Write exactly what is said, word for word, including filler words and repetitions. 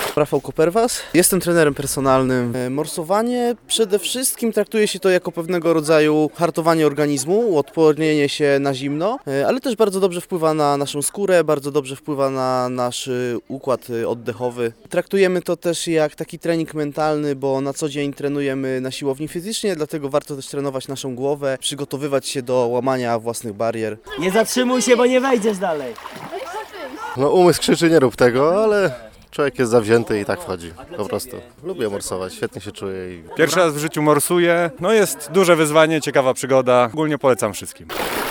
Rafał Koperwas. Jestem trenerem personalnym. Morsowanie przede wszystkim traktuje się to jako pewnego rodzaju hartowanie organizmu, uodpornienie się na zimno, ale też bardzo dobrze wpływa na naszą skórę, bardzo dobrze wpływa na nasz układ oddechowy. Traktujemy to też jak taki trening mentalny, bo na co dzień trenujemy na siłowni fizycznie, dlatego warto też trenować naszą głowę, przygotowywać się do łamania własnych barier. Nie zatrzymuj się, bo nie wejdziesz dalej. No umysł krzyczy, nie rób tego, ale człowiek jest zawzięty i tak wchodzi, po prostu. Lubię morsować, świetnie się czuję. I... Pierwszy raz w życiu morsuję, no jest duże wyzwanie, ciekawa przygoda, ogólnie polecam wszystkim.